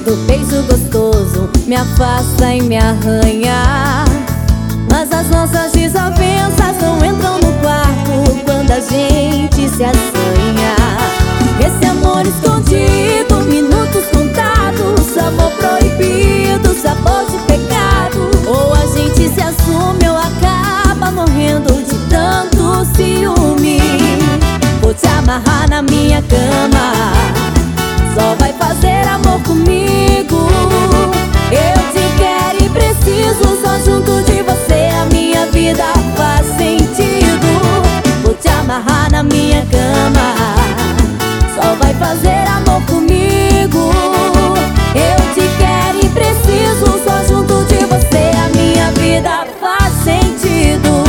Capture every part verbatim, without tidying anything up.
do beijo gostoso me afasta e me arranha. Mas as nossas desavenças não entram no quarto quando a gente se assanha. Esse amor escondido, minutos contados, amor proibido, sabor de pecado. Ou a gente se assume ou acaba morrendo de tanto ciúme. Vou te amarrar na minha cama, só vai fazer amor comigo. Eu te quero e preciso, só junto de você a minha vida faz sentido. Vou te amarrar na minha cama, só vai fazer amor comigo. Eu te quero e preciso, só junto de você a minha vida faz sentido.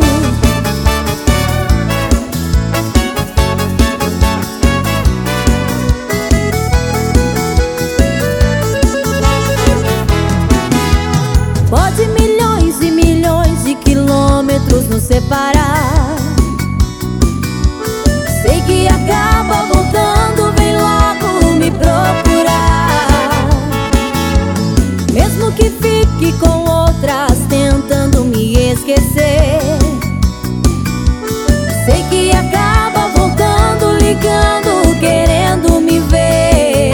Pode milhões e milhões de quilômetros nos separar, sei que acaba voltando, vem logo me procurar. Mesmo que fique com outras tentando me esquecer, sei que acaba voltando, ligando, querendo me ver.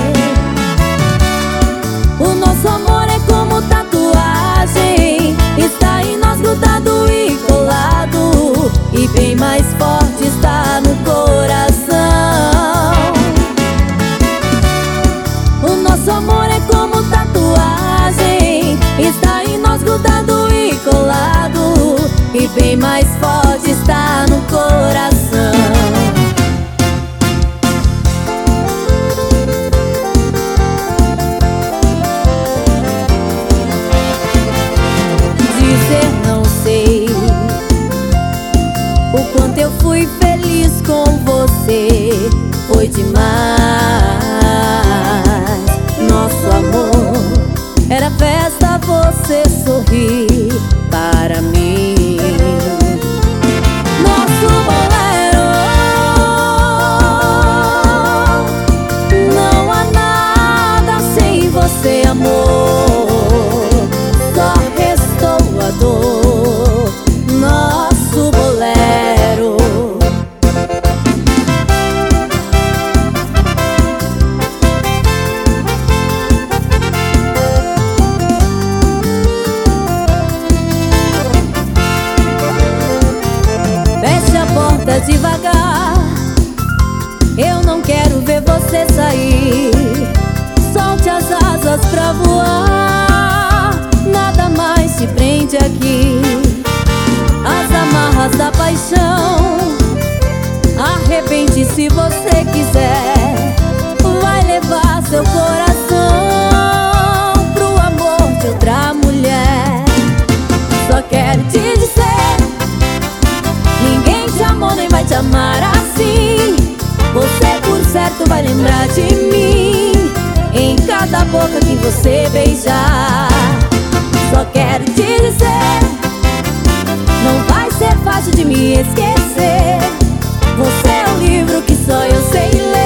O nosso amor é como tatuagem, está em nós grudado e colado, e bem mais forte está no coração. O nosso amor é como tatuagem, está em nós grudado e colado, e bem mais forte está no coração. Dizer não sei o quanto eu fui feliz com você, foi demais. Nosso amor era festa, você sorri para mim. Nosso bolero, não há nada sem você, amor, só restou a dor. Nosso bolero. Feche a porta devagar, eu não quero ver você sair. Solte as asas pra voar, nada mais te prende aqui. As amarras da paixão, arrebente se você quiser. Vai levar seu coração pro amor de outra mulher. Só quero te dizer, ninguém te amou nem vai te amar assim. Você por certo vai lembrar de mim em cada boca que você beijar. Só quero te dizer, não vai ser fácil de me esquecer. Você é um livro que só eu sei ler.